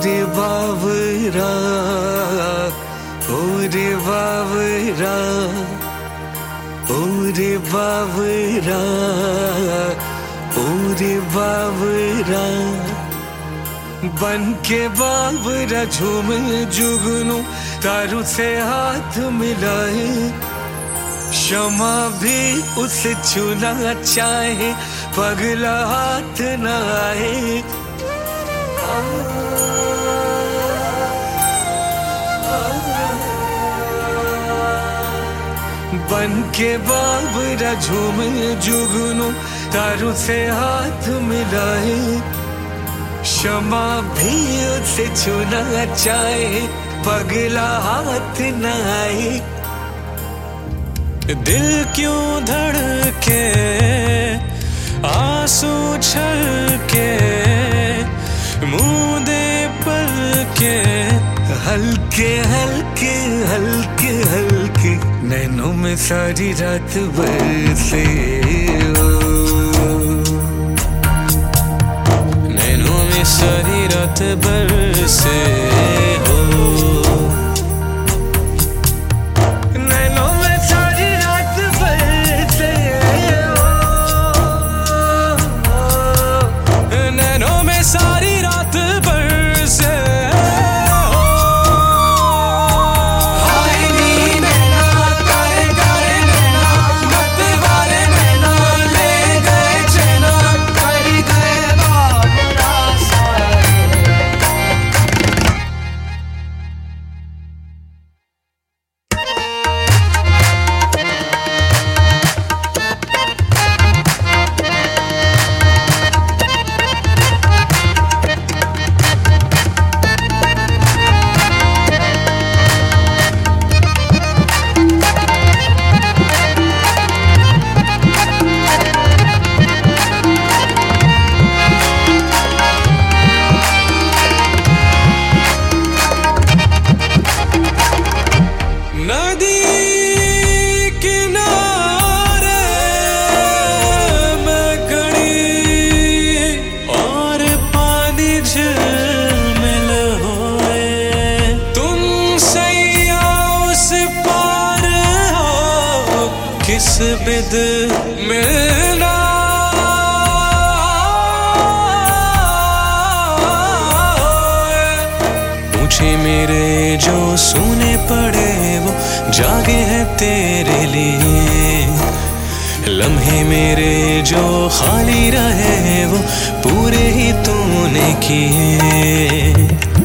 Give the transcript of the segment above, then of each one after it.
रे बावरा, ओ रे बावरा, ओ रे बावरा, ओ रे बावरा। बन के बावरा झूमे जुगनू तारू से हाथ मिलाए, क्षमा भी उसे छूना चाहे पगला हाथ न आए। बन के बावरा झूमे जुगनू तारू से हाथ मिलाए, क्षमा भी उसे छूना चाहे पगला हाथ न आए। दिल क्यों धड़के आंसू छलके, मूंदे पलके, हल्के हल्के हल्के हल्के नैनों में सारी रात बरसे हो, नैनों में सारी रात बरसे हो। सारी रात बरसे हो, हाय नी नैना कारे कारे नैना, मत वाले नैना ले गए चैना, कर गए बावरा सारे। किस बिद मिलना, पूछे मेरे जो सोने पड़े वो जागे हैं तेरे लिए, लम्हे मेरे जो खाली रहे वो पूरे ही तूने किए।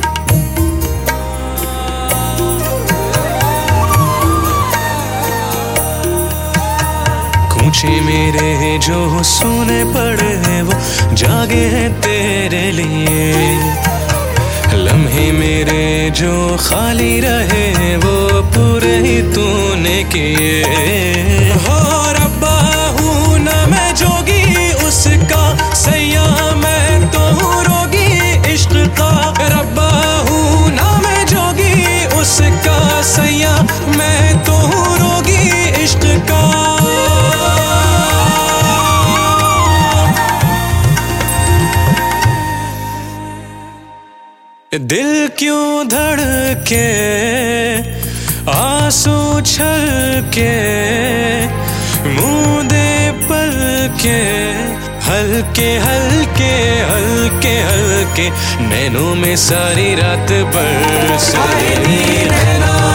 पूछे मेरे जो सोने पड़े वो जागे हैं तेरे लिए, लम्हे मेरे जो खाली रहे वो पूरे ही तूने किए। हो रब्बा हूँ ना मैं जोगी उसका, सैया मैं तो हूँ रोगी इश्क का। रब्बा हूँ ना मैं जोगी उसका, सैया मैं तो हूँ रोगी इश्क का। दिल क्यों धड़के आंसू छलके, मूंदे पलके, हल्के हल्के हल्के हल्के नैनों में सारी रात बरसे।